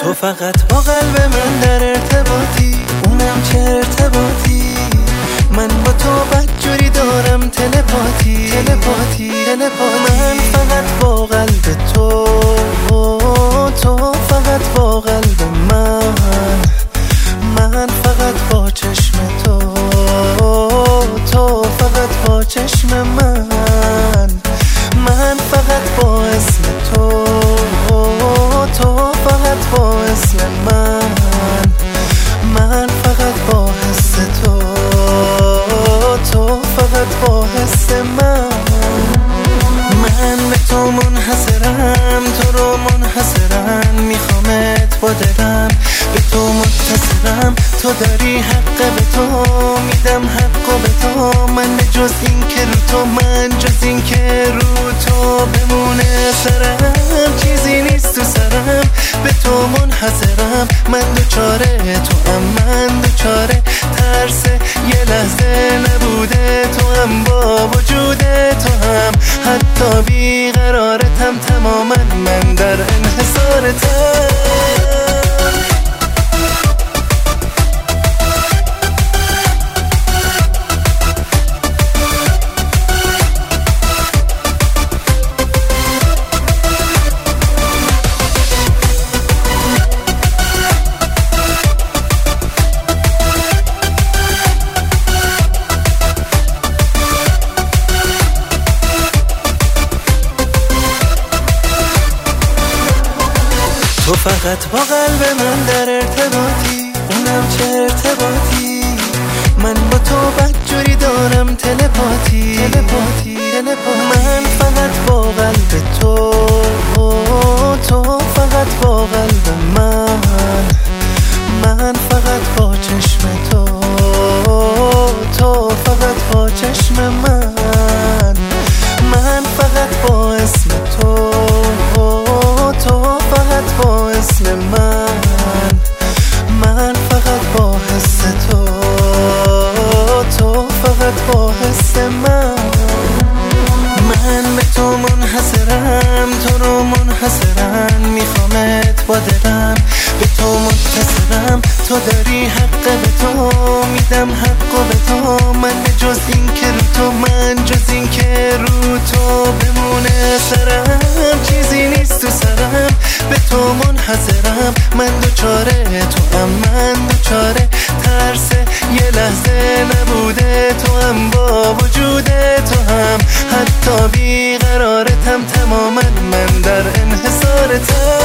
تو فقط با قلب من در ارتباطی، اونم چه ارتباطی. من با تو بدجوری دارم تلپاتی. من فقط با قلب تو، تو فقط با قلب من فقط با چشم تو، تو فقط با چشم من فقط با اسم تو، تو فقط با اسم من فقط با حس تو، تو فقط با حس من به تو منحصرم، تو رو منحصرم، میخوامت با دلم، به تو متصلم، تو داری حق به تو، میدم حق به تو. من جز این که رو تو، من جز این که رو تو بمونه سرم، چیزی نیست تو سرم، به تو منحصرم. من دوچاره تو هم، من دوچاره ترس یه لحظه نبوده تو هم، با وجود تو هم حتی بیقرارتم تماما، من در انحصارتم. تو فقط با قلب من در ارتباطی، اونم چه ارتباطی. من با تو بدجوری دارم تلپاتی. من فقط با قلب تو، تو فقط با قلب من فقط با چشم تو، تو فقط با چشم من فقط با اسم تو، تو فقط با اسم من فقط با حس تو، تو فقط با حس من به تو منحصرم، تو رو منحصرم، میخوامت با دلم، به تو متصلم، تو داری حق به تو، میدم حق به تو. من جز این که رو تو، من جز این که رو تو بمونه سرم، چیزی نیست تو سرم، به تو منحصرم. من دوچاره تو هم، من دوچاره ترس یه لحظه نبوده تو هم، با وجود تو هم حتی بیقرارتم تماما، من در انحصارتم.